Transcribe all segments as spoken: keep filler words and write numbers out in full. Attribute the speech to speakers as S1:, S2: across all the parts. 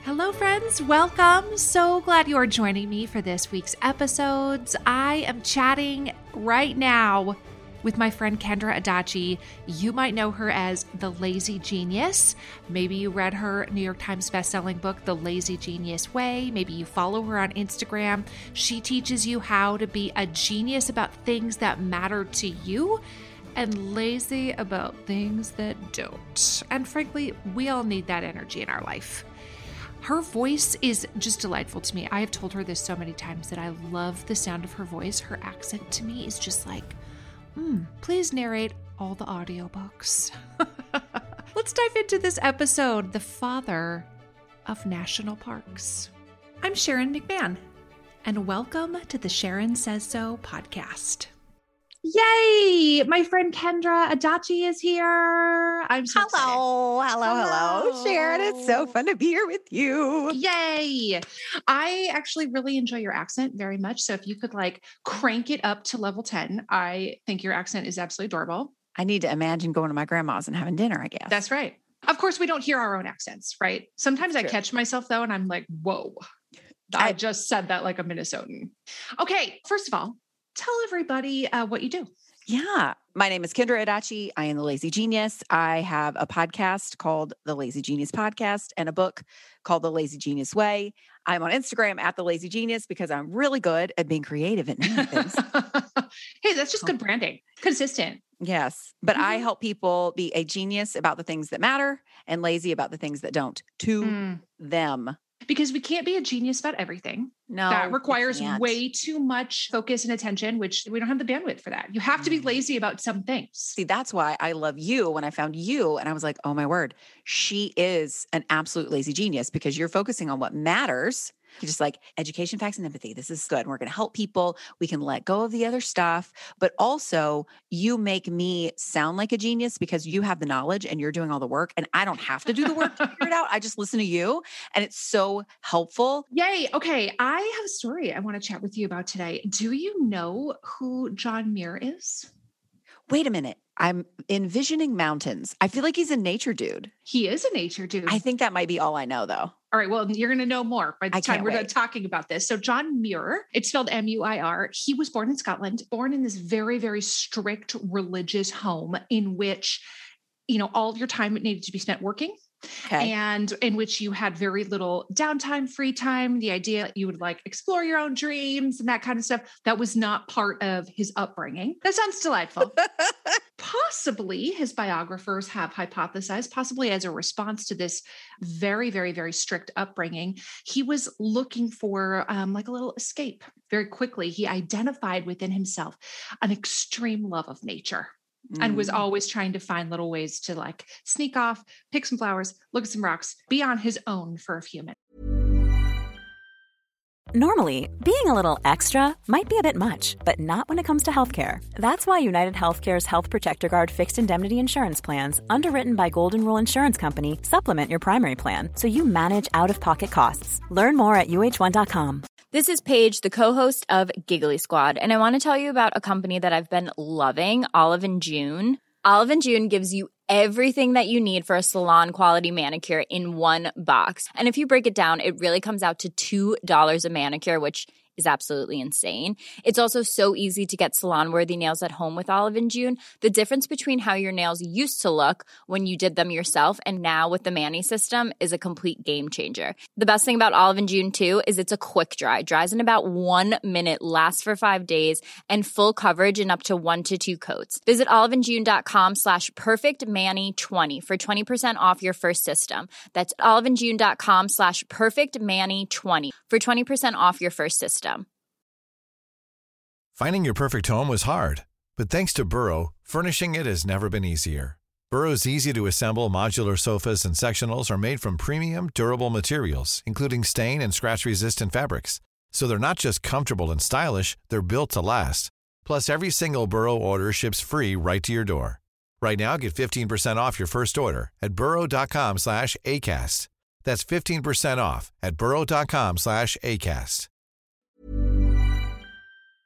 S1: Hello, friends. Welcome. So glad you are joining me for this week's episodes. I am chatting right now with my friend Kendra Adachi. You might know her as The Lazy Genius. Maybe you read her New York Times bestselling book, The Lazy Genius Way. Maybe you follow her on Instagram. She teaches you how to be a genius about things that matter to you and lazy about things that don't. And frankly, we all need that energy in our life. Her voice is just delightful to me. I have told her this so many times that I love the sound of her voice. Her accent to me is just like, mm, please narrate all the audiobooks. Let's dive into this episode, The Father of National Parks. I'm Sharon McMahon, and welcome to the Sharon Says So podcast. Yay! My friend Kendra Adachi is here. I'm so
S2: hello,
S1: excited.
S2: hello, hello, hello, Sharon. It's so fun to be here with you.
S1: Yay! I actually really enjoy your accent very much. So if you could like crank it up to level ten, I think your accent is absolutely adorable.
S2: I need to imagine going to my grandma's and having dinner, I guess.
S1: That's right. Of course, we don't hear our own accents, right? Sometimes That's I true. catch myself though, and I'm like, whoa, I, I just said that like a Minnesotan. Okay, first of all, tell everybody uh, what you do.
S2: Yeah. My name is Kendra Adachi. I am the Lazy Genius. I have a podcast called The Lazy Genius Podcast and a book called The Lazy Genius Way. I'm on Instagram at The Lazy Genius because I'm really good at being creative at many things.
S1: Hey, that's just good branding. Consistent.
S2: Yes. But
S1: Mm-hmm.
S2: I help people be a genius about the things that matter and lazy about the things that don't to mm. them.
S1: Because we can't be a genius about everything.
S2: No,
S1: that requires way too much focus and attention, which we don't have the bandwidth for that. You have to be lazy about some things.
S2: See, that's why I love you when I found you and I was like, oh my word, she is an absolute lazy genius because you're focusing on what matters. You're just like education, facts, and empathy. This is good. We're going to help people. We can let go of the other stuff, but also you make me sound like a genius because you have the knowledge and you're doing all the work and I don't have to do the work to figure it out. I just listen to you and it's so helpful.
S1: Yay. Okay. I have a story I want to chat with you about today. Do you know who John Muir is?
S2: Wait a minute. I'm envisioning mountains. I feel like he's a nature dude.
S1: He is a nature dude.
S2: I think that might be all I know though.
S1: All right. Well, you're going to know more by the
S2: I
S1: time we're
S2: wait.
S1: done talking about this. So John Muir, it's spelled M U I R. He was born in Scotland, born in this very, very strict religious home in which, you know, all of your time needed to be spent working.
S2: Okay.
S1: And in which you had very little downtime, free time, the idea you would like explore your own dreams and that kind of stuff. That was not part of his upbringing. That sounds delightful. Possibly his biographers have hypothesized, possibly as a response to this very, very, very strict upbringing, he was looking for um, like a little escape. Very quickly, he identified within himself an extreme love of nature. And was always trying to find little ways to like sneak off, pick some flowers, look at some rocks, be on his own for a few minutes.
S3: Normally, being a little extra might be a bit much, but not when it comes to healthcare. That's why United Healthcare's Health Protector Guard fixed indemnity insurance plans, underwritten by Golden Rule Insurance Company, supplement your primary plan so you manage out-of-pocket costs. Learn more at U H one dot com.
S4: This is Paige, the co-host of Giggly Squad, and I want to tell you about a company that I've been loving, Olive and June. Olive and June gives you everything that you need for a salon-quality manicure in one box. And if you break it down, it really comes out to two dollars a manicure, which is absolutely insane. It's also so easy to get salon-worthy nails at home with Olive and June. The difference between how your nails used to look when you did them yourself and now with the Mani system is a complete game changer. The best thing about Olive and June, too, is it's a quick dry. Dries in about one minute, lasts for five days, and full coverage in up to one to two coats. Visit oliveandjune.com slash perfectmani20 for twenty percent off your first system. That's oliveandjune.com slash perfectmani20 for twenty percent off your first system.
S5: Finding your perfect home was hard, but thanks to Burrow, furnishing it has never been easier. Burrow's easy-to-assemble modular sofas and sectionals are made from premium, durable materials, including stain and scratch-resistant fabrics. So they're not just comfortable and stylish, they're built to last. Plus, every single Burrow order ships free right to your door. Right now, get fifteen percent off your first order at burrow.com slash ACAST. That's fifteen percent off at burrow.com slash ACAST.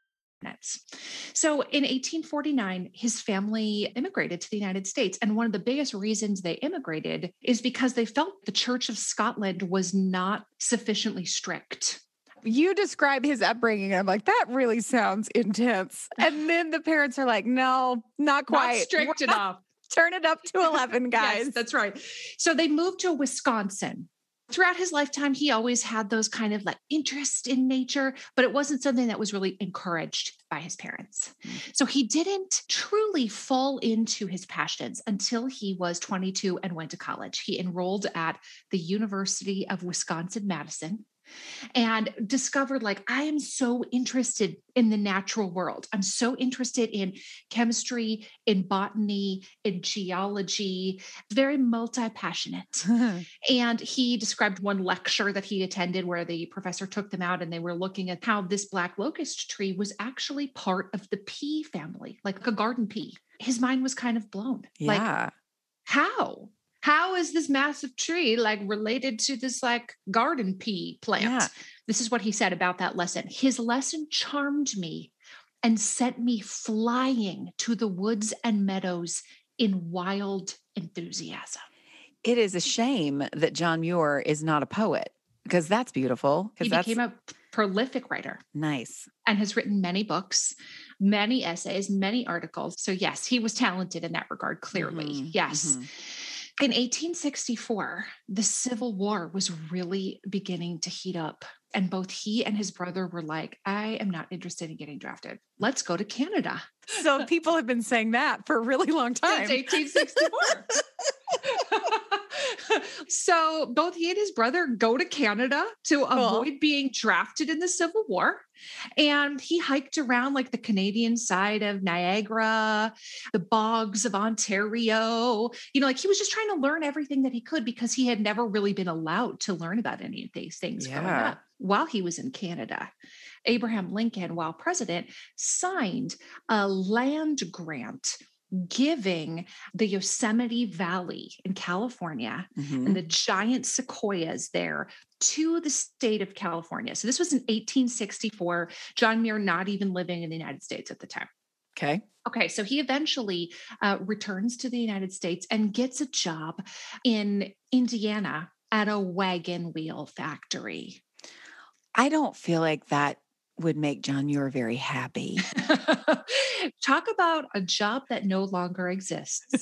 S1: continents. So in eighteen forty-nine, his family immigrated to the United States. And one of the biggest reasons they immigrated is because they felt the Church of Scotland was not sufficiently strict.
S2: You describe his upbringing, and I'm like, that really sounds intense. And then the parents are like, no, not quite.
S1: Not strict enough.
S2: Turn it up to eleven, guys.
S1: Yes, that's right. So they moved to Wisconsin. Throughout his lifetime, he always had those kind of like interest in nature, but it wasn't something that was really encouraged by his parents. Mm. So he didn't truly fall into his passions until he was twenty-two and went to college. He enrolled at the University of Wisconsin-Madison and discovered, like, I am so interested in the natural world. I'm so interested in chemistry, in botany, in geology, very multi-passionate. And he described one lecture that he attended where the professor took them out and they were looking at how this black locust tree was actually part of the pea family, like a garden pea. His mind was kind of blown.
S2: Yeah.
S1: Like, how? How is this massive tree like related to this like garden pea plant? Yeah. This is what he said about that lesson. His lesson charmed me and sent me flying to the woods and meadows in wild enthusiasm.
S2: It is a shame that John Muir is not a poet, because that's beautiful.
S1: He
S2: that's...
S1: became a prolific writer.
S2: Nice.
S1: And has written many books, many essays, many articles. So yes, he was talented in that regard, clearly. Mm-hmm. Yes. Mm-hmm. In eighteen sixty-four, the Civil War was really beginning to heat up. And both he and his brother were like, I am not interested in getting drafted. Let's go to Canada.
S2: So people have been saying that for a really long time.
S1: Since eighteen sixty-four. So both he and his brother go to Canada to cool. avoid being drafted in the Civil War. And he hiked around like the Canadian side of Niagara, the bogs of Ontario. You know, like he was just trying to learn everything that he could because he had never really been allowed to learn about any of these things yeah. growing up. While he was in Canada, Abraham Lincoln, while president, signed a land grant giving the Yosemite Valley in California mm-hmm. and the giant sequoias there to the state of California. So this was in eighteen sixty-four, John Muir not even living in the United States at the time.
S2: Okay.
S1: Okay, so he eventually uh, returns to the United States and gets a job in Indiana at a wagon wheel factory.
S2: I don't feel like that would make John Muir very happy.
S1: Talk about a job that no longer exists.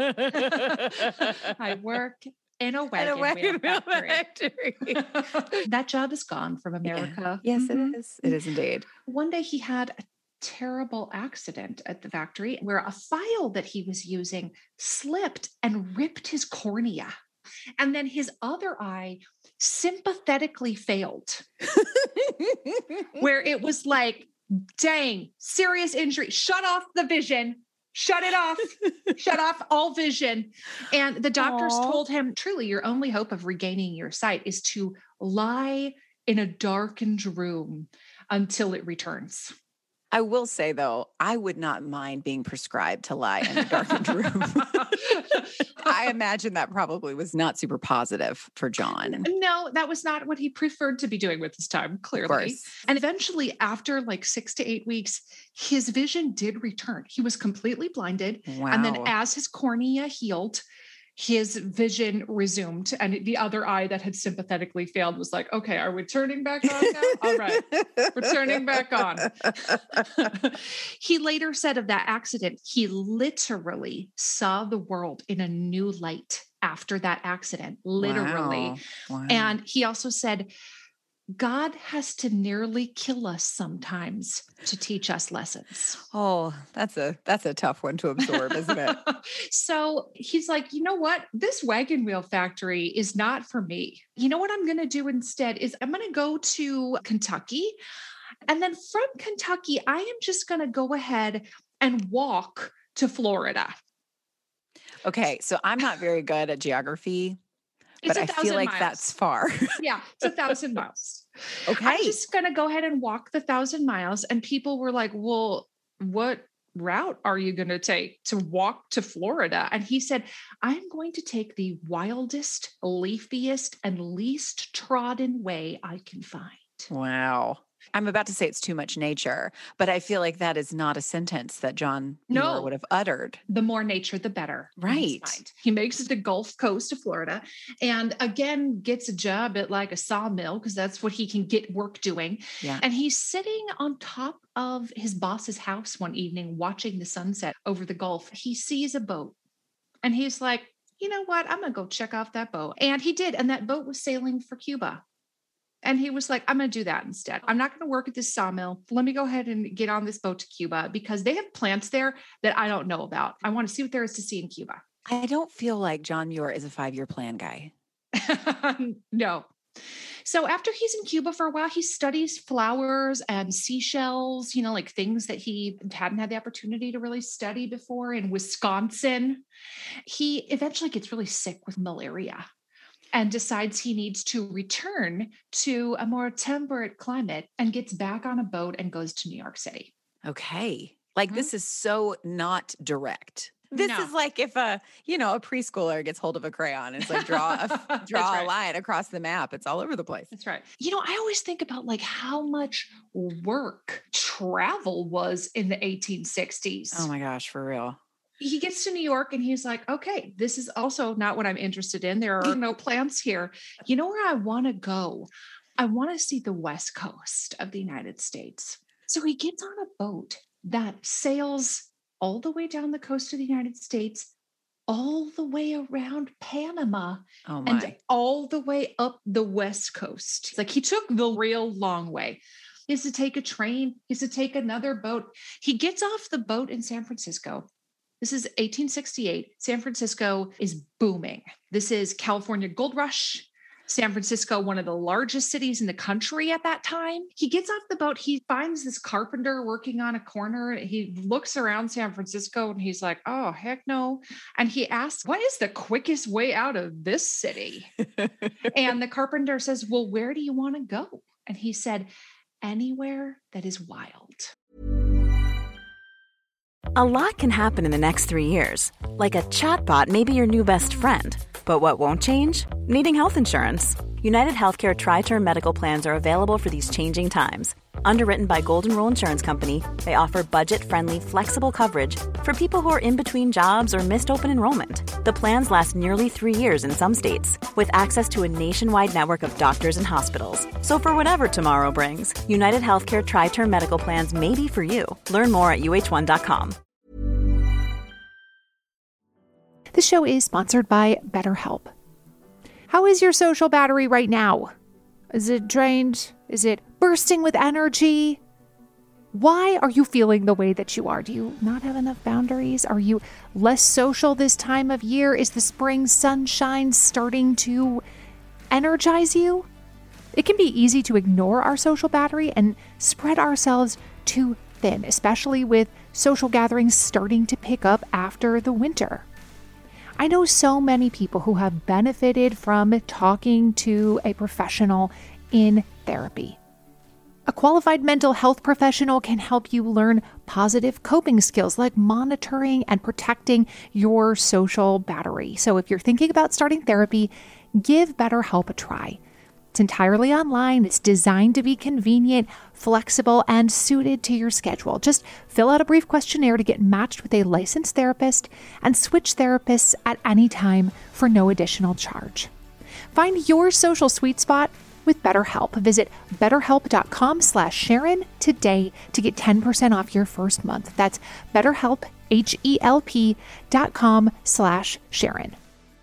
S1: I work in a wagon, in a wagon wheel factory. factory. That job is gone from America.
S2: Yeah. Yes, mm-hmm. it is. It is indeed.
S1: One day he had a terrible accident at the factory where a file that he was using slipped and ripped his cornea. And then his other eye sympathetically failed, where it was like, dang, serious injury, shut off the vision, shut it off, shut off all vision. And the doctors Aww. told him, truly, your only hope of regaining your sight is to lie in a darkened room until it returns.
S2: I will say, though, I would not mind being prescribed to lie in a darkened room. I imagine that probably was not super positive for John.
S1: No, that was not what he preferred to be doing with his time, clearly. And eventually, after like six to eight weeks, his vision did return. He was completely blinded. Wow. And then as his cornea healed, his vision resumed, and the other eye that had sympathetically failed was like, okay, are we turning back on now? All right, we're turning back on. He later said of that accident, he literally saw the world in a new light after that accident, literally. Wow. Wow. And he also said, God has to nearly kill us sometimes to teach us lessons.
S2: Oh, that's a that's a tough one to absorb, isn't it?
S1: So he's like, you know what? This wagon wheel factory is not for me. You know what I'm going to do instead is I'm going to go to Kentucky. And then from Kentucky, I am just going to go ahead and walk to Florida.
S2: Okay, so I'm not very good at geography. But I feel like miles. That's far.
S1: Yeah, it's a thousand miles.
S2: Okay.
S1: I'm just going to go ahead and walk the thousand miles. And people were like, well, what route are you going to take to walk to Florida? And he said, I'm going to take the wildest, leafiest, and least trodden way I can find.
S2: Wow. I'm about to say it's too much nature, but I feel like that is not a sentence that John
S1: No.
S2: Muir would have uttered.
S1: The more nature, the better. in his
S2: Right.
S1: mind. He makes it to the Gulf Coast of Florida and again gets a job at like a sawmill because that's what he can get work doing.
S2: Yeah.
S1: And he's sitting on top of his boss's house one evening watching the sunset over the Gulf. He sees a boat and he's like, you know what? I'm going to go check off that boat. And he did. And that boat was sailing for Cuba. And he was like, I'm going to do that instead. I'm not going to work at this sawmill. Let me go ahead and get on this boat to Cuba because they have plants there that I don't know about. I want to see what there is to see in Cuba.
S2: I don't feel like John Muir is a five-year plan guy.
S1: No. So after he's in Cuba for a while, he studies flowers and seashells, you know, like things that he hadn't had the opportunity to really study before in Wisconsin. He eventually gets really sick with malaria and decides he needs to return to a more temperate climate and gets back on a boat and goes to New York City.
S2: Okay. Like
S1: Mhm.
S2: this is so not direct. This
S1: No.
S2: is like if a, you know, a preschooler gets hold of a crayon. It's like draw a,
S1: That's
S2: draw
S1: right.
S2: a line across the map. It's all over the place.
S1: That's right. You know, I always think about like how much work travel was in the eighteen sixties.
S2: Oh my gosh, for real.
S1: He gets to New York and he's like, okay, this is also not what I'm interested in. There are no plants here. You know where I want to go? I want to see the West Coast of the United States. So he gets on a boat that sails all the way down the coast of the United States, all the way around Panama,
S2: Oh my.
S1: and all the way up the West Coast. It's like he took the real long way. He has to take a train. He has to take another boat. He gets off the boat in San Francisco. This is eighteen sixty-eight. San Francisco is booming. This is California gold rush. San Francisco, one of the largest cities in the country at that time. He gets off the boat. He finds this carpenter working on a corner. He looks around San Francisco and he's like, oh, heck no. And he asks, what is the quickest way out of this city? And the carpenter says, well, where do you want to go? And he said, anywhere that is wild.
S3: A lot can happen in the next three years. Like a chatbot may be your new best friend. But what won't change? Needing health insurance. United Healthcare Tri-Term Medical Plans are available for these changing times. Underwritten by Golden Rule Insurance Company, they offer budget-friendly, flexible coverage for people who are in between jobs or missed open enrollment. The plans last nearly three years in some states, with access to a nationwide network of doctors and hospitals. So for whatever tomorrow brings, United Healthcare Tri-Term Medical Plans may be for you. Learn more at U H one dot com.
S1: This show is sponsored by BetterHelp. How is your social battery right now? Is it drained? Is it bursting with energy? Why are you feeling the way that you are? Do you not have enough boundaries? Are you less social this time of year? Is the spring sunshine starting to energize you? It can be easy to ignore our social battery and spread ourselves too thin, especially with social gatherings starting to pick up after the winter. I know so many people who have benefited from talking to a professional in therapy. A qualified mental health professional can help you learn positive coping skills like monitoring and protecting your social battery. So if you're thinking about starting therapy, give BetterHelp a try. It's entirely online. It's designed to be convenient, flexible, and suited to your schedule. Just fill out a brief questionnaire to get matched with a licensed therapist and switch therapists at any time for no additional charge. Find your social sweet spot with BetterHelp. Visit betterhelp.com slash Sharon today to get ten percent off your first month. That's BetterHelp, H-E-L-P dot com slash Sharon.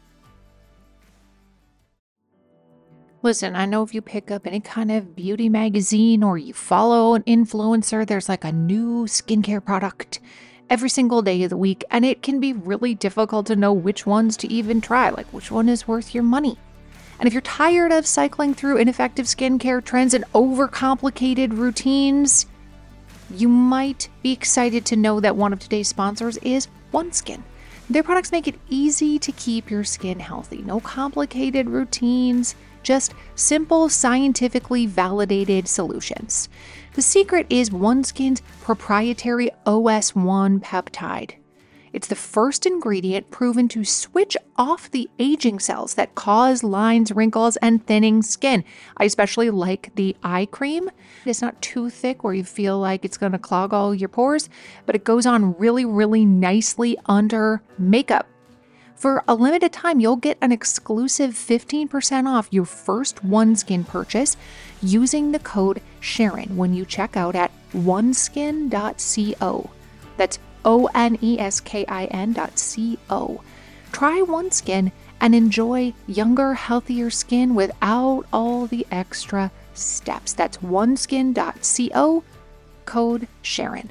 S1: Listen, I know if you pick up any kind of beauty magazine or you follow an influencer, there's like a new skincare product every single day of the week, and it can be really difficult to know which ones to even try, like which one is worth your money. And if you're tired of cycling through ineffective skincare trends and overcomplicated routines, you might be excited to know that one of today's sponsors is OneSkin. Their products make it easy to keep your skin healthy. No complicated routines, just simple, scientifically validated solutions. The secret is OneSkin's proprietary O S one peptide. It's the first ingredient proven to switch off the aging cells that cause lines, wrinkles, and thinning skin. I especially like the eye cream. It's not too thick where you feel like it's going to clog all your pores, but it goes on really, really nicely under makeup. For a limited time, you'll get an exclusive fifteen percent off your first OneSkin purchase using the code Sharon when you check out at oneskin dot co. That's O N E S K I N dot C O. Try OneSkin and enjoy younger, healthier skin without all the extra steps. That's oneskin dot co, code Sharon.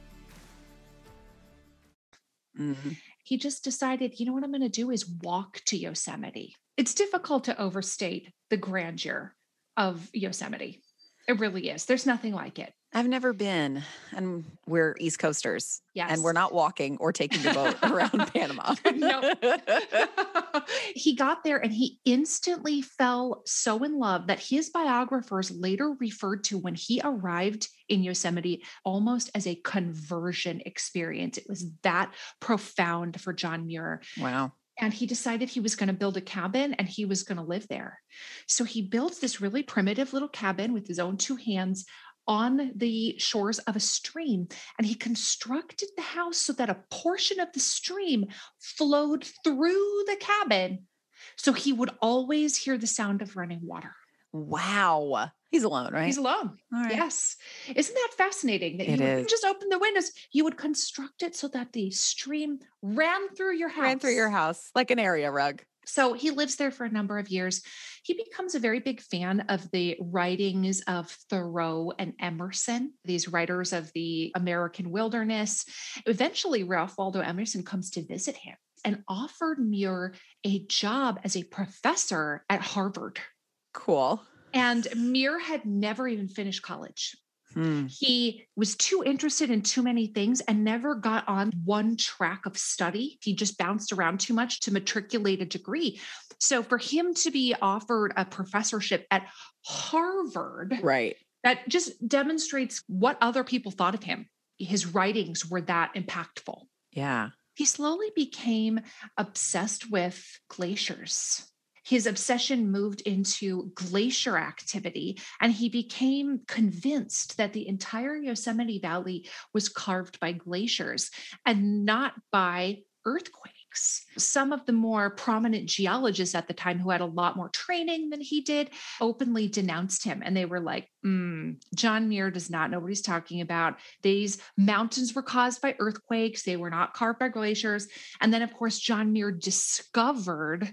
S2: Mm-hmm.
S1: He just decided, you know what I'm going to do is walk to Yosemite. It's difficult to overstate the grandeur of Yosemite. It really is. There's nothing like it.
S2: I've never been, and we're East Coasters.
S1: Yes.
S2: And we're not walking or taking the boat around Panama.
S1: No. He got there and he instantly fell so in love that his biographers later referred to when he arrived in Yosemite almost as a conversion experience. It was that profound for John Muir.
S2: Wow.
S1: And he decided he was going to build a cabin and he was going to live there. So he built this really primitive little cabin with his own two hands on the shores of a stream. And he constructed the house so that a portion of the stream flowed through the cabin. So he would always hear the sound of running water.
S2: Wow. He's alone, right?
S1: He's alone.
S2: All right.
S1: Yes. Isn't that fascinating that
S2: It
S1: you
S2: is.
S1: wouldn't just open the windows? You would construct it so that the stream ran through your house.
S2: Ran through your house like an area rug.
S1: So he lives there for a number of years. He becomes a very big fan of the writings of Thoreau and Emerson, these writers of the American wilderness. Eventually, Ralph Waldo Emerson comes to visit him and offered Muir a job as a professor at Harvard.
S2: Cool.
S1: And Muir had never even finished college.
S2: Hmm.
S1: He was too interested in too many things and never got on one track of study. He just bounced around too much to matriculate a degree. So for him to be offered a professorship at Harvard,
S2: Right.
S1: that just demonstrates what other people thought of him. His writings were that impactful.
S2: Yeah.
S1: He slowly became obsessed with glaciers. His obsession moved into glacier activity, and he became convinced that the entire Yosemite Valley was carved by glaciers and not by earthquakes. Some of the more prominent geologists at the time, who had a lot more training than he did, openly denounced him. And they were like, mm, John Muir does not know what he's talking about. These mountains were caused by earthquakes. They were not carved by glaciers. And then, of course, John Muir discovered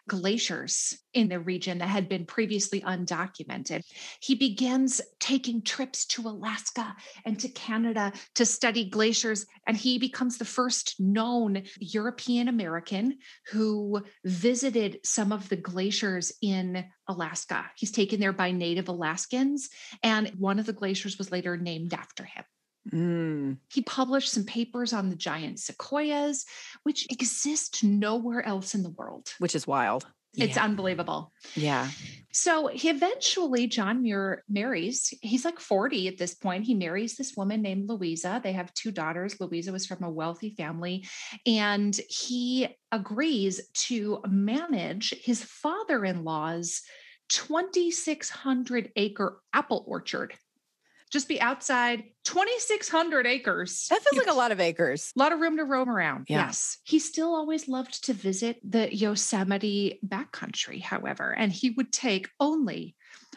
S1: glaciers in the region that had been previously undocumented. He begins taking trips to Alaska and to Canada to study glaciers, and he becomes the first known European American who visited some of the glaciers in Alaska. He's taken there by Native Alaskans, and one of the glaciers was later named after him.
S2: Mm.
S1: He published some papers on the giant sequoias, which exist nowhere else in the world.
S2: Which is wild.
S1: It's
S2: Yeah.
S1: unbelievable.
S2: Yeah.
S1: So he eventually, John Muir marries. He's like forty at this point. He marries this woman named Louisa. They have two daughters. Louisa was from a wealthy family, and he agrees to manage his father-in-law's twenty-six hundred acre apple orchard. Just be outside, twenty-six hundred acres.
S2: That feels like a lot of acres.
S1: A lot of room to roam around.
S2: Yeah.
S1: Yes. He still always loved to visit the Yosemite backcountry, however, and he would take only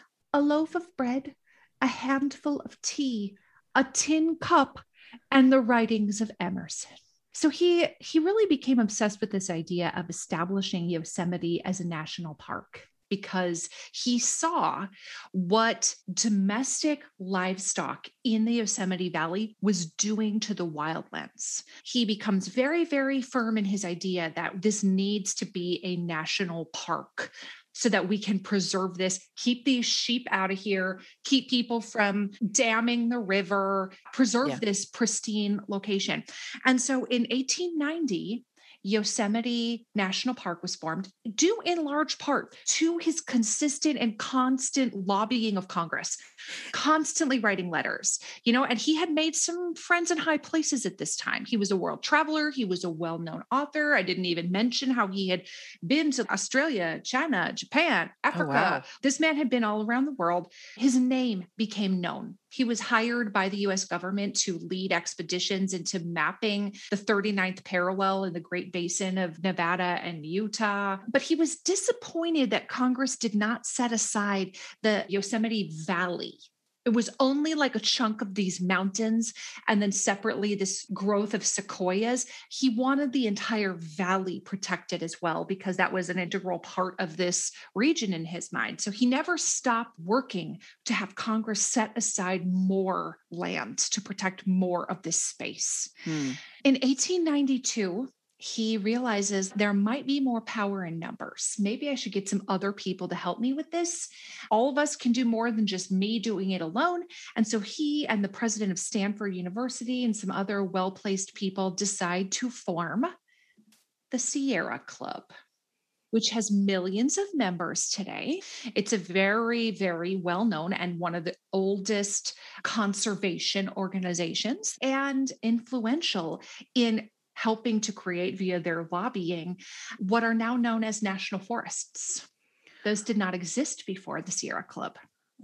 S1: a loaf of bread, a handful of tea, a tin cup, and the writings of Emerson. So he he really became obsessed with this idea of establishing Yosemite as a national park, because he saw what domestic livestock in the Yosemite Valley was doing to the wildlands. He becomes very, very firm in his idea that this needs to be a national park so that we can preserve this, keep these sheep out of here, keep people from damming the river, preserve
S2: Yeah.
S1: this pristine location. And so in eighteen ninety, Yosemite National Park was formed, due in large part to his consistent and constant lobbying of Congress, constantly writing letters, you know, and he had made some friends in high places at this time. He was a world traveler. He was a well-known author. I didn't even mention how he had been to Australia, China, Japan, Africa. Oh, wow. This man had been all around the world. His name became known. He was hired by the U S government to lead expeditions into mapping the thirty-ninth parallel in the Great Basin of Nevada and Utah. But he was disappointed that Congress did not set aside the Yosemite Valley. It was only like a chunk of these mountains and then separately this growth of sequoias. He wanted the entire valley protected as well because that was an integral part of this region in his mind. So he never stopped working to have Congress set aside more land to protect more of this space. Hmm. In eighteen ninety-two, he realizes there might be more power in numbers. Maybe I should get some other people to help me with this. All of us can do more than just me doing it alone. And so he and the president of Stanford University and some other well-placed people decide to form the Sierra Club, which has millions of members today. It's a very, very well-known and one of the oldest conservation organizations and influential in helping to create via their lobbying what are now known as national forests. Those did not exist before the Sierra Club.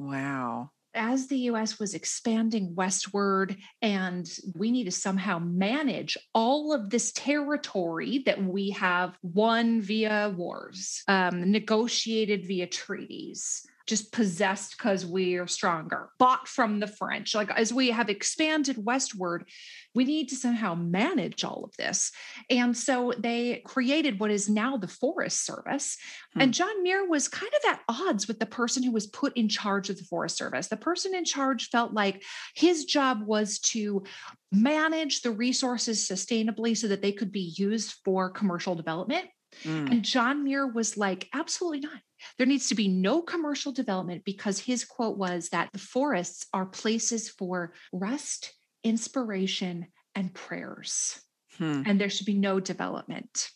S2: Wow.
S1: As the U S was expanding westward and we need to somehow manage all of this territory that we have won via wars, um, negotiated via treaties, just possessed because we are stronger, bought from the French. Like as we have expanded westward, we need to somehow manage all of this. And so they created what is now the Forest Service. Hmm. And John Muir was kind of at odds with the person who was put in charge of the Forest Service. The person in charge felt like his job was to manage the resources sustainably so that they could be used for commercial development. Mm. And John Muir was like, absolutely not. There needs to be no commercial development because his quote was that the forests are places for rest, inspiration, and prayers. Hmm. And there should be no development.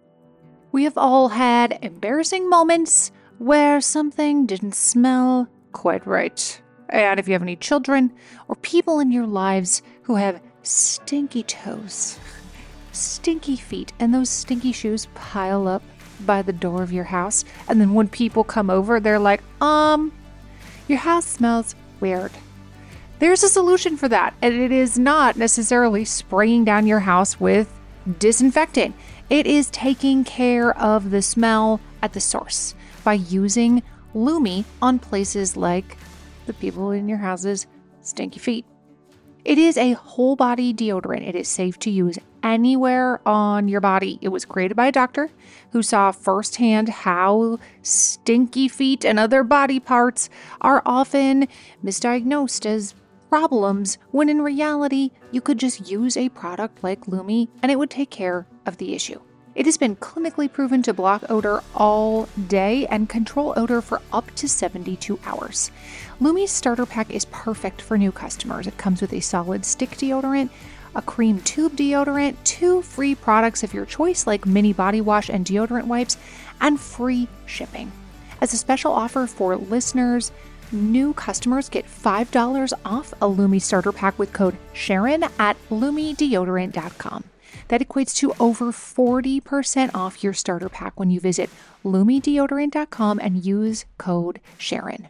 S6: We have all had embarrassing moments where something didn't smell quite right. And if you have any children or people in your lives who have stinky toes, stinky feet, and those stinky shoes pile up by the door of your house, and then when people come over, they're like, um, your house smells weird. There's a solution for that, and it is not necessarily spraying down your house with disinfectant. It is taking care of the smell at the source by using Lume on places like the people in your house's stinky feet. It is a whole body deodorant. It is safe to use anywhere on your body. It was created by a doctor who saw firsthand how stinky feet and other body parts are often misdiagnosed as problems, when in reality, you could just use a product like Lume and it would take care of the issue. It has been clinically proven to block odor all day and control odor for up to seventy-two hours. Lume's starter pack is perfect for new customers. It comes with a solid stick deodorant, a cream tube deodorant, two free products of your choice like mini body wash and deodorant wipes, and free shipping. As a special offer for listeners, new customers get five dollars off a Lume starter pack with code Sharon at lume deodorant dot com. That equates to over forty percent off your starter pack when you visit lume deodorant dot com and use code Sharon.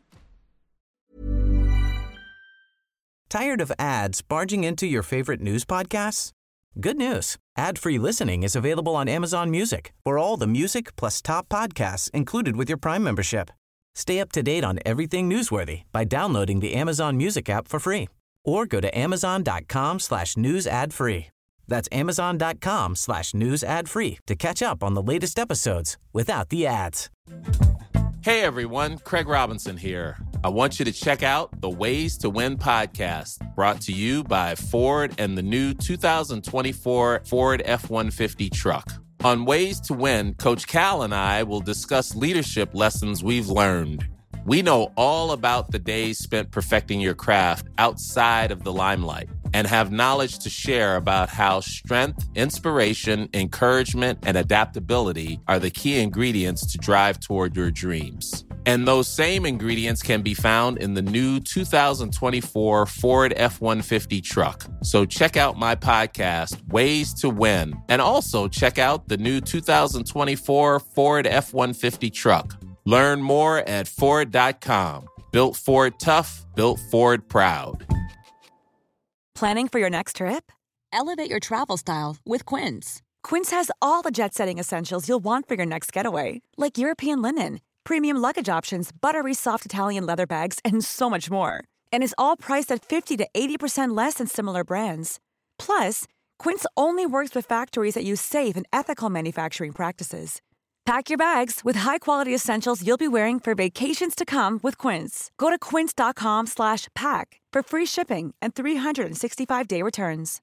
S7: Tired of ads barging into your favorite news podcasts? Good news. Ad-free listening is available on Amazon Music for all the music plus top podcasts included with your Prime membership. Stay up to date on everything newsworthy by downloading the Amazon Music app for free or go to amazon.com slash news ad free. That's amazon.com slash news ad free to catch up on the latest episodes without the ads.
S8: Hey everyone, Craig Robinson here. I want you to check out the Ways to Win podcast, brought to you by Ford and the new two thousand twenty-four Ford F one fifty truck. On Ways to Win, Coach Cal and I will discuss leadership lessons we've learned. We know all about the days spent perfecting your craft outside of the limelight. and have knowledge to share about how strength, inspiration, encouragement, and adaptability are the key ingredients to drive toward your dreams. And those same ingredients can be found in the new two thousand twenty-four Ford F one fifty truck. So check out my podcast, Ways to Win, and also check out the new two thousand twenty-four Ford F one fifty truck. Learn more at Ford dot com. Built Ford tough, built Ford proud.
S9: Planning for your next trip? Elevate your travel style with Quince. Quince has all the jet-setting essentials you'll want for your next getaway, like European linen, premium luggage options, buttery soft Italian leather bags, and so much more. And is all priced at fifty to eighty percent less than similar brands. Plus, Quince only works with factories that use safe and ethical manufacturing practices. Pack your bags with high-quality essentials you'll be wearing for vacations to come with Quince. Go to quince dot com slash pack for free shipping and three sixty-five day returns.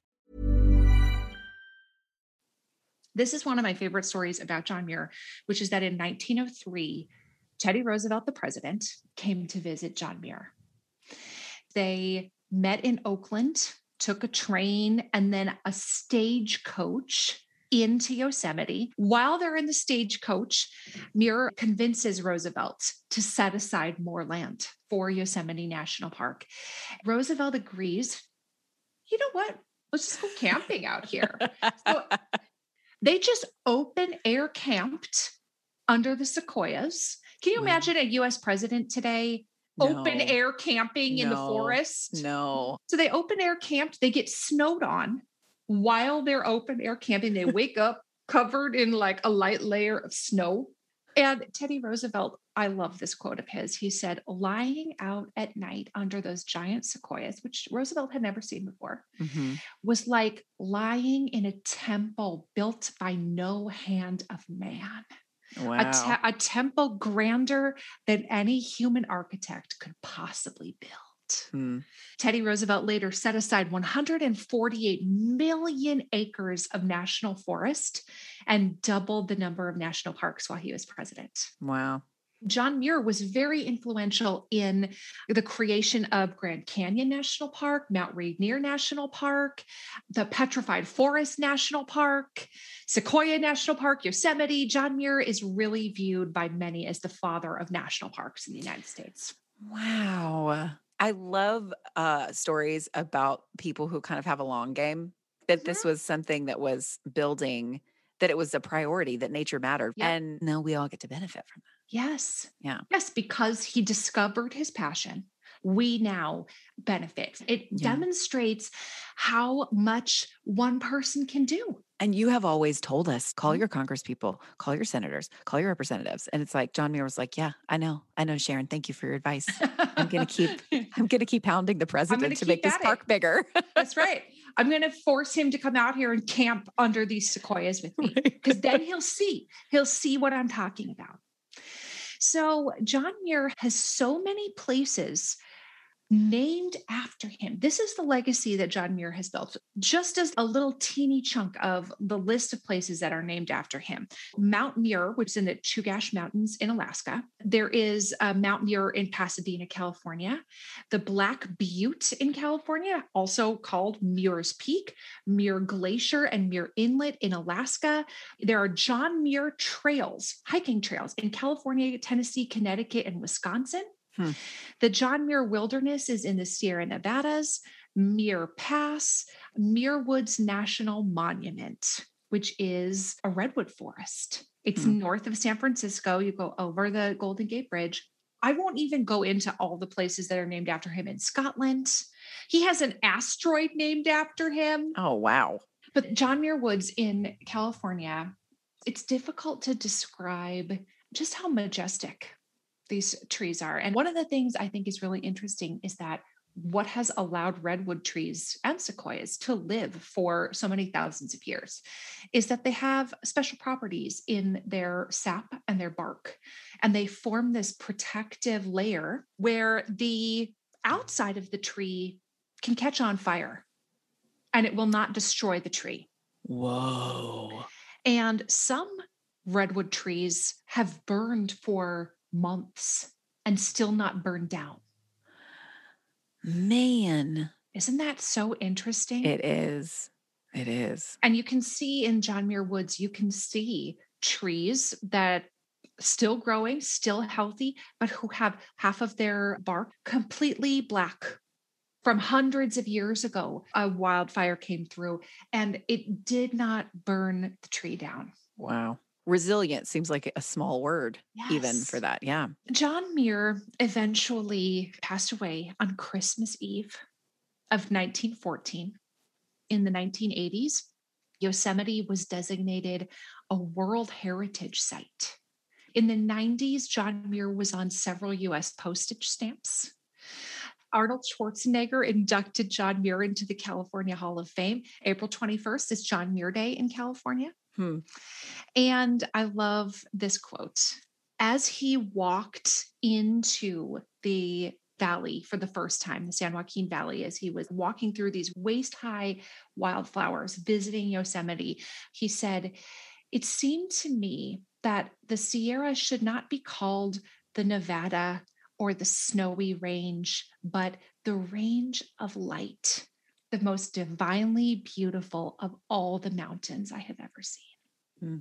S1: This is one of my favorite stories about John Muir, which is that in nineteen oh three, Teddy Roosevelt, the president, came to visit John Muir. They met in Oakland, took a train and then a stagecoach into Yosemite. While they're in the stagecoach, Muir convinces Roosevelt to set aside more land for Yosemite National Park. Roosevelt agrees. You know what? Let's just go camping out here. So they just open air camped under the sequoias. Can you imagine a U S president today?
S2: No.
S1: Open air camping in the
S2: No.
S1: forest?
S2: No.
S1: So they open air camped, they get snowed on. While they're open air camping, they wake up covered in like a light layer of snow. And Teddy Roosevelt, I love this quote of his. He said, lying out at night under those giant sequoias, which Roosevelt had never seen before,
S2: Mm-hmm.
S1: was like lying in a temple built by no hand of man.
S2: Wow.
S1: A, te- a temple grander than any human architect could possibly build.
S2: Hmm.
S1: Teddy Roosevelt later set aside one hundred forty-eight million acres of national forest and doubled the number of national parks while he was president.
S2: Wow.
S1: John Muir was very influential in the creation of Grand Canyon National Park, Mount Rainier National Park, the Petrified Forest National Park, Sequoia National Park, Yosemite. John Muir is really viewed by many as the father of national parks in the United States.
S2: Wow. I love uh, stories about people who kind of have a long game, that this was something that was building, that it was a priority, that nature mattered.
S1: Yep.
S2: And now we all get to benefit from that.
S1: Yes.
S2: Yeah.
S1: Yes, because he discovered his passion. We now benefit. It
S2: Yeah.
S1: demonstrates how much one person can do.
S2: And you have always told us, call
S1: Mhm.
S2: your Congress people, call your senators, call your representatives. And it's like, John Muir was like, yeah, I know. I know, Sharon. Thank you for your advice. I'm going to keep, I'm going to keep hounding the president to
S1: keep
S2: make this
S1: at it.
S2: park bigger.
S1: That's right. I'm going to force him to come out here and camp under these sequoias with me, because then he'll see, he'll see what I'm talking about. So John Muir has so many places named after him. This is the legacy that John Muir has built, just as a little teeny chunk of the list of places that are named after him. Mount Muir, which is in the Chugach Mountains in Alaska. There is uh, Mount Muir in Pasadena, California. The Black Butte in California, also called Muir's Peak. Muir Glacier and Muir Inlet in Alaska. There are John Muir trails, hiking trails in California, Tennessee, Connecticut, and Wisconsin.
S2: Hmm.
S1: The John Muir Wilderness is in the Sierra Nevadas, Muir Pass, Muir Woods National Monument, which is a redwood forest. It's
S2: Hmm.
S1: north of San Francisco. You go over the Golden Gate Bridge. I won't even go into all the places that are named after him in Scotland. He has an asteroid named after him.
S2: Oh, wow.
S1: But John Muir Woods in California, it's difficult to describe just how majestic these trees are. And one of the things I think is really interesting is that what has allowed redwood trees and sequoias to live for so many thousands of years is that they have special properties in their sap and their bark. And they form this protective layer where the outside of the tree can catch on fire and it will not destroy the tree.
S2: Whoa.
S1: And some redwood trees have burned for months and still not burned down.
S2: Man.
S1: Isn't that so interesting?
S2: It is. It is.
S1: And you can see in John Muir Woods, you can see trees that still growing, still healthy, but who have half of their bark completely black. From hundreds of years ago, a wildfire came through and it did not burn the tree down.
S2: Wow. Resilient seems like a small word,
S1: Yes.
S2: even for that. Yeah.
S1: John Muir eventually passed away on Christmas Eve of nineteen fourteen. In the nineteen eighties, Yosemite was designated a World Heritage Site. In the nineties, John Muir was on several U S postage stamps. Arnold Schwarzenegger inducted John Muir into the California Hall of Fame. April twenty-first is John Muir Day in California.
S2: Hmm.
S1: And I love this quote. As he walked into the valley for the first time, the San Joaquin Valley, as he was walking through these waist-high wildflowers, visiting Yosemite, he said, "It seemed to me that the Sierra should not be called the Nevada or the snowy range, but the range of light, the most divinely beautiful of all the mountains I have ever seen."
S2: Mm.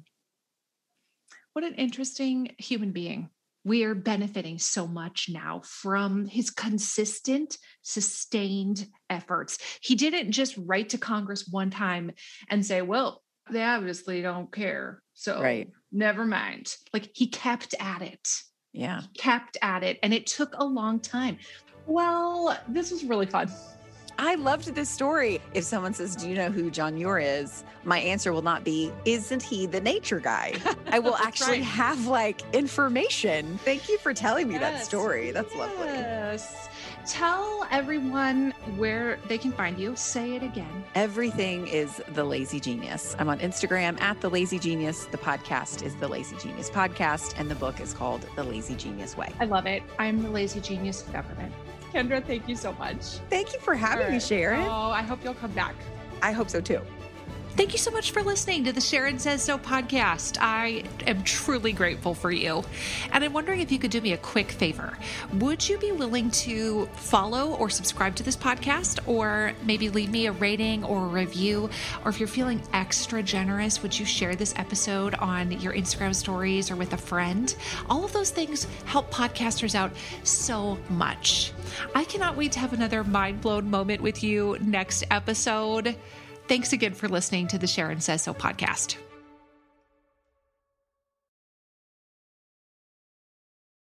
S1: What an interesting human being. We are benefiting so much now from his consistent, sustained efforts. He didn't just write to Congress one time and say, well, they obviously don't care, so
S2: Right.
S1: never mind. Like, he kept at it.
S2: Yeah.
S1: kept at it, and it took a long time. Well, this was really fun.
S2: I loved this story. If someone says, do you know who John Muir is? My answer will not be, isn't he the nature guy? I will actually
S1: right.
S2: have like information. Thank you for telling me that
S1: Yes.
S2: story. That's lovely.
S1: Yes. Tell everyone where they can find you. Say it again.
S2: Everything is The Lazy Genius. I'm on Instagram at The Lazy Genius. The podcast is The Lazy Genius Podcast, and the book is called The Lazy Genius Way.
S1: I love it. I'm the lazy genius of government. Kendra, thank you so much.
S2: Thank you for having me, Sharon.
S1: Oh, I hope you'll come back.
S2: I hope so too.
S1: Thank you so much for listening to the Sharon Says So podcast. I am truly grateful for you. And I'm wondering if you could do me a quick favor. Would you be willing to follow or subscribe to this podcast, or maybe leave me a rating or a review? Or if you're feeling extra generous, would you share this episode on your Instagram stories or with a friend? All of those things help podcasters out so much. I cannot wait to have another mind-blown moment with you next episode. Thanks again for listening to the Sharon Says So podcast.